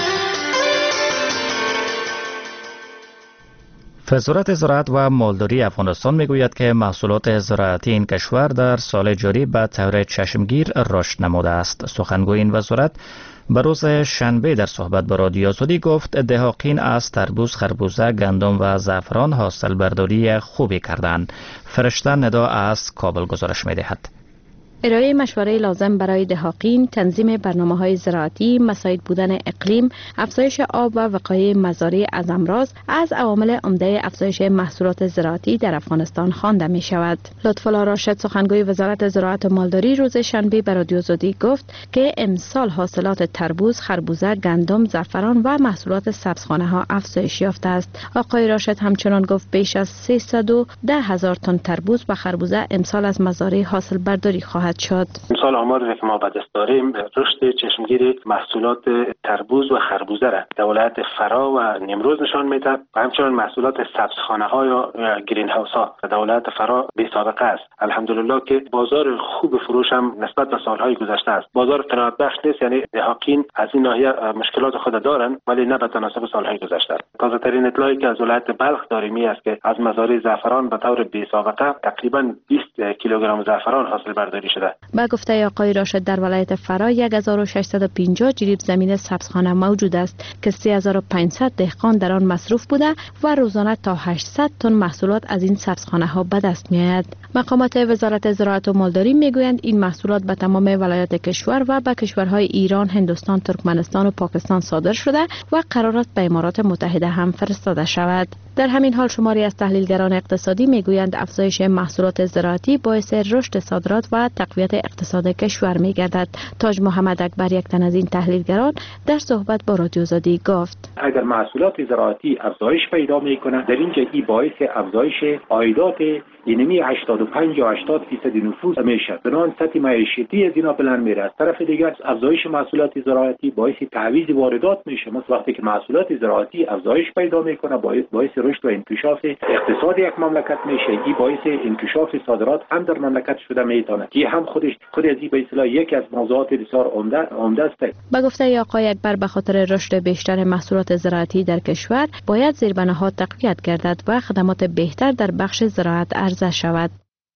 وزارت زراعت و مالداری افغانستان میگوید که محصولات زراعتی این کشور در سال جاری به طور چشمگیر رشد نموده است. سخنگوی این وزارت به روز شنبه در صحبت با رادیو آزادی گفت دهاقین از تربوز، خربوزه، گندم و زعفران حاصل برداری خوبی کردند. فرشته ندا از کابل گزارش می‌دهد. ارائه مشوره لازم برای دهاقین، تنظیم برنامه‌های زراعتی، مساعد بودن اقلیم، افزایش آب و وقایع مزارع از امراض از عوامل عمده افزایش محصولات زراعتی در افغانستان خوانده می شود. لطف‌الله راشد سخنگوی وزارت زراعت و مالداری روز شنبه به رادیو آزادی گفت که امسال حاصلات تربوز، خربوزه، گندم، زعفران و محصولات سبزخانه ها افزایش یافته است. آقای راشد همچنان گفت بیش از سیصد و ده هزار تن تربوز و خربوزه امسال از مزارع حاصل برداری خواهد شد. امسال آماری که ما به دست داریم رشد چشمگیر محصولات تربوز و خربوزه را در ولایت فرا و نیمروز نشان میده و همچنین محصولات سبزخانه ها یا گرین هاوس ها در ولایت فرا بی سابقه است. الحمدلله که بازار خوب فروش هم نسبت به سالهای گذشته است. بازار قناعت بخش نیست، یعنی دهاقین از این ناحیه مشکلات خود دارند ولی نه به تناسب سالهای گذشته. تازه ترین اطلاعی که از ولایت بلخ داریم است که از مزارع زعفران به طور بی سابقه تقریبا بیست کیلوگرم زعفران حاصل برداری شده. با گفته آقای راشد در ولایت فرا هزار و ششصد و پنجاه جریب زمین سبزخانه موجود است که سه هزار و پانصد دهقان در آن مصروف بوده و روزانه تا هشتصد تن محصولات از این سبزخانه ها به دست می آید. مقامات وزارت زراعت و مالداری میگویند این محصولات به تمام ولایات کشور و به کشورهای ایران، هندوستان، ترکمنستان و پاکستان صادر شده و قرار است به امارات متحده هم فرستاده شود. در همین حال شماری از تحلیلگران اقتصادی میگویند افزایش محصولات زراعتی باعث رشد صادرات و تقویت اقتصاد کشور میگردد. تاج محمد اکبر، یک تن از این تحلیلگران، در صحبت با رادیو آزادی گفت اگر محصولات زراعتی افزایش پیدا میکنه در اینجا این باعث افزایش عایدات اینمی هشتاد و پنج یا هشتاد درصد نفوذ میشه. بنابراین سطح معیشتی از اینا بلند میره. از طرف دیگر افزایش محصولات زراعتی باعث تعویض واردات میشه. مثل وقتی که محصولات زراعتی افزایش پیدا میکنه باعث باعث رشد و انکشاف اقتصاد یک مملکت میشه. این باعث انکشاف صادرات هم در مملکت شده میتونه. که هم خودش خود از این به اصطلاح یکی از موضوعات بسیار عمده عمده است. با گفته آقای اکبر به خاطر رشد بیشتر محصولات زراعتی در کشور باید زیربناها تقویت گردد و خدمات بهتر در بخش زراعت عرضه شود.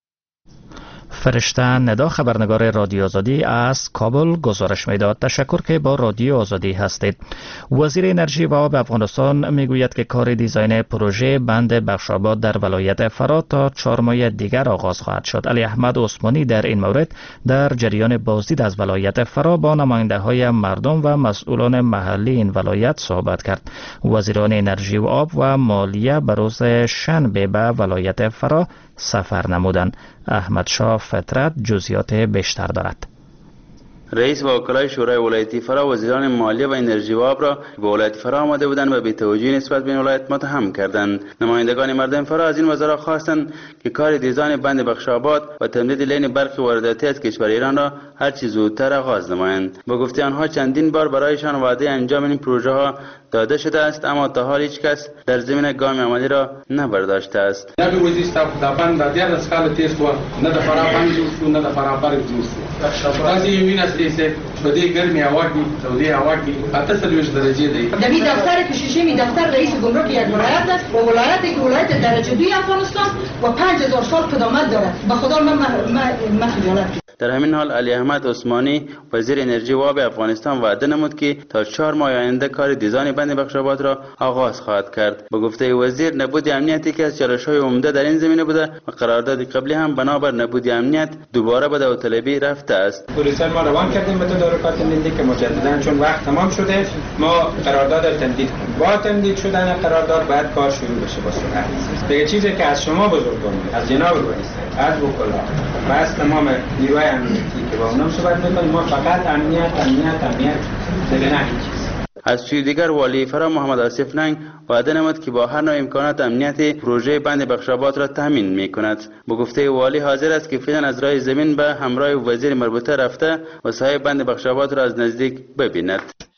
فرشته ندا، خبرنگار رادیو آزادی از کابل گزارش میداد. تشکر که با رادیو آزادی هستید. وزیر انرژی و آب افغانستان میگوید که کار دیزاین پروژه بند بخشاباد در ولایت فرا تا چهار ماه دیگر آغاز خواهد شد. علی احمد عثمانی در این مورد در جریان بازدید از ولایت فرا با نماینده های مردم و مسئولان محلی این ولایت صحبت کرد. وزیران انرژی و آب و مالیه به روز شنبه به ولایت فرا سفر نمودند. احمد شاه فطرت جزئیات بیشتر دارد. رئیس و وکلای شورای ولایتی فرا وزیران مالیه و انرژی و آب را به ولایت فرا آمده بودند و بی‌توجهی نسبت به این ولایت متهم کردند. نمایندگان مردم فرا از این وزرا خواستند که کار دیزاین بند بخشاباد و تمدید لین برق وارداتی از کشور ایران را هر چه زودتر آغاز نمایند. با گفته آنها چندین بار برایشان وعده انجام این پروژه ها داده شده است اما تا حال هیچ کس در زمین گام عملی را نبرداشته است. نه به وزیر صاحب دا بند دیار از خاله تیز و نه د فرا بند جوړ شو نه د فرا برق جوړ شو. تاسو یې وینئ چې په دې ګرمي هوا کې تودې هوا کې اته څلوېښت درجې دی. د دې دفتر کې شیشې می دفتر رئیس گمرک یک ولایت است و ولایت که ولایت درجه دوی افغانستان و پنج هزار سال قدامت دارد. به خدا من من خجالت. در همین حال علی احمد عثمانی وزیر انرژی و آب افغانستان وعده نمود که تا چهار ماه آینده کار دیزاین بند بخشاباد را آغاز خواهد کرد. با گفته وزیر نبود امنیتی که از چالش‌های عمده در این زمینه بوده و قرارداد قبلی هم بنابر نبود امنیت دوباره به داوطلبی رفته است. پلیسان ما روان کردیم به تدارکات ملی که مجددا چون وقت تمام شده ما قرارداد را تمدید کنیم. با تمدید شدن قرارداد باید کار شروع بشه با سرعت. دیگه چیزی که از شما بزرگان از جناب رئیس از وکلا و از تمام نیروهای امنیتی که با اونم صحبت می‌کنیم ما فقط امنیت امنیت امنیت دیگه نه چیز. از سوی دیگر والی فرا محمد آصف ننگ وعده نمود که با هر نوع امکانات امنیت پروژه بند بخشاباد را تامین می‌کند. با گفته والی حاضر است که فعلا از راه زمین به همراه وزیر مربوطه رفته و سایه بند بخشاباد را از نزدیک ببیند.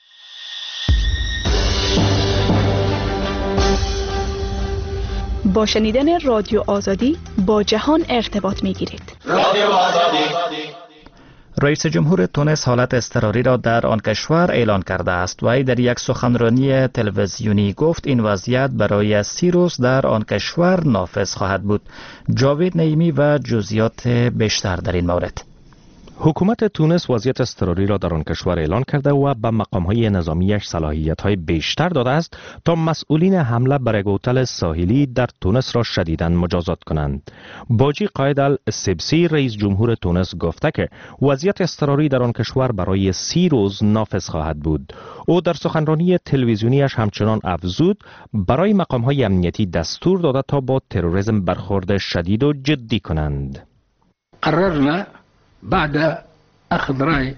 با شنیدن رادیو آزادی با جهان ارتباط می‌گیرید. رادیو آزادی رئیس جمهور تونس حالت اضطراری را در آن کشور اعلان کرده است و در یک سخنرانی تلویزیونی گفت این وضعیت برای سی روز در آن کشور نافذ خواهد بود. جاوید نعیمی و جزئیات بیشتر در این مورد. حکومت تونس وضعیت اضطراری را در آن کشور اعلان کرده و به مقام‌های نظامیش صلاحیت‌های بیشتر داده است تا مسئولین حمله بر یک هتل ساحلی در تونس را شدیداً مجازات کنند. باجی قائد السبسی رئیس جمهور تونس گفته که وضعیت اضطراری در آن کشور برای سی روز نافذ خواهد بود. او در سخنرانی تلویزیونیش همچنان افزود برای مقام‌های امنیتی دستور داده تا با تروریسم برخورد شدید و جدی کنند. قررنا بعد اخذ رأی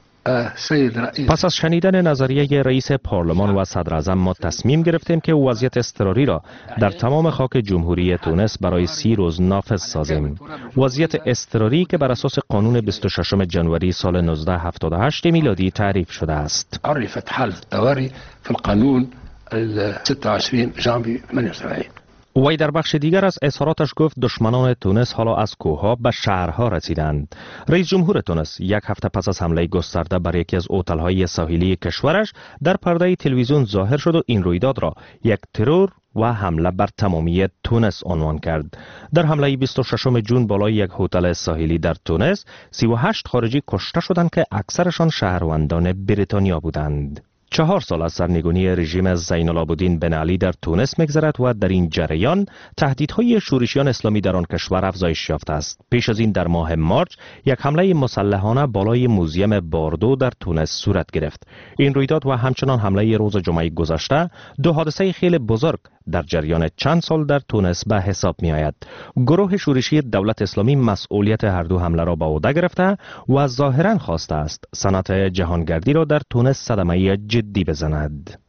سید رئیس پس از شنیدن نظریه رئیس پارلمان و صدر اعظم ما تصمیم گرفتیم که وضعیت اضطراری را در تمام خاک جمهوری تونس برای سی روز نافذ سازیم. وضعیت اضطراری که بر اساس قانون بیست و ششم ژانویه سال نوزده هفتاد و هشت میلادی تعریف شده است. عرفت حالة الطوارئ في القانون ستة وعشرين ژانویه ثمانية وسبعين. وی در بخش دیگر از اظهاراتش گفت دشمنان تونس حالا از کوهها به شهرها رسیدند. رئیس جمهور تونس یک هفته پس از حمله گسترده بر یکی از هتل‌های ساحلی کشورش در پرده تلویزیون ظاهر شد و این رویداد را یک ترور و حمله بر تمامی تونس عنوان کرد. در حمله بیست و ششم ژوئن بالای یک هتل ساحلی در تونس سی و هشت خارجی کشته شدند که اکثرشان شهروندان بریتانیا بودند. چهار سال از سرنگونی رژیم زین العابدین بن علی در تونس می‌گذرد و در این جریان تهدیدهای شورشیان اسلامی در آن کشور افزایش یافته است. پیش از این در ماه مارچ یک حمله مسلحانه بالای موزیم باردو در تونس صورت گرفت. این رویداد و همچنان حمله روز جمعه گذشته دو حادثه خیلی بزرگ در جریان چند سال در تونس به حساب می آید. گروه شورشی دولت اسلامی مسئولیت هر دو حمله را به عهده گرفته و ظاهرا خواسته است صنعت جهانگردی را در تونس صدمه جدی بزند.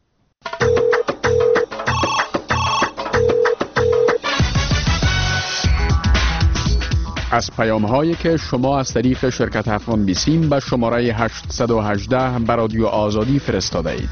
از پیام هایی که شما از طریق شرکت افغان بیسیم به شماره هشت یک هشت به رادیو آزادی فرستاده اید.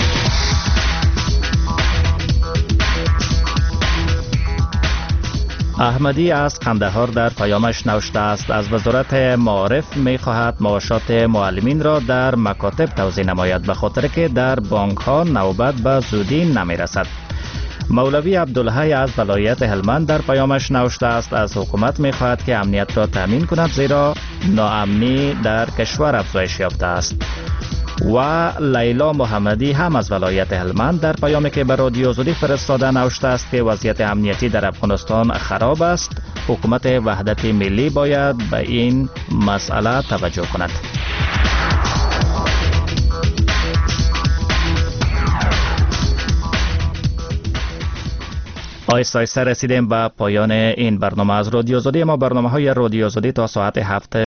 احمدی از قندهار در پیامش نوشته است از وزارت معارف می خواهد معاشات معلمین را در مکاتب توزیع نماید به خاطر که در بانک ها نوبت به زودی نمی رسد. مولوی عبدالحی از ولایت هلمند در پیامش نوشته است از حکومت می خواهد که امنیت را تامین کند زیرا ناامنی در کشور افزایش یافته است. و لیلا محمدی هم از ولایت هلمند در پیامی که به رادیو آزادی فرستاده نوشته است که وضعیت امنیتی در افغانستان خراب است. حکومت وحدت ملی باید به این مسئله توجه کند. آیسته آیسته رسیدیم به پایان این برنامه از رادیو آزادی. ما برنامه های رادیو آزادی تا ساعت هفت